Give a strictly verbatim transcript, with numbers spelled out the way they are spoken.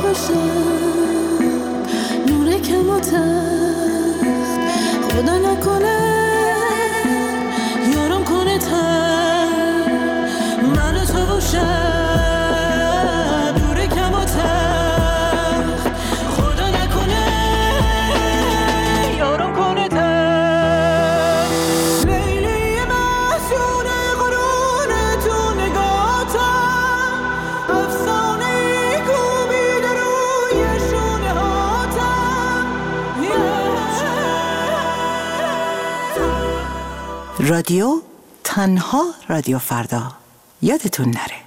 باشم نور کم و تخت، خدا نکنه یارم کنه تر من و تو باشم نور کم و تخت، خدا نکنه یارم کنه تر. لیلی محسون قرون تو نگاتم، افسانه کوبیده روی شونه هاتم. رادیو تنها رادیو فردا، یادتون نره.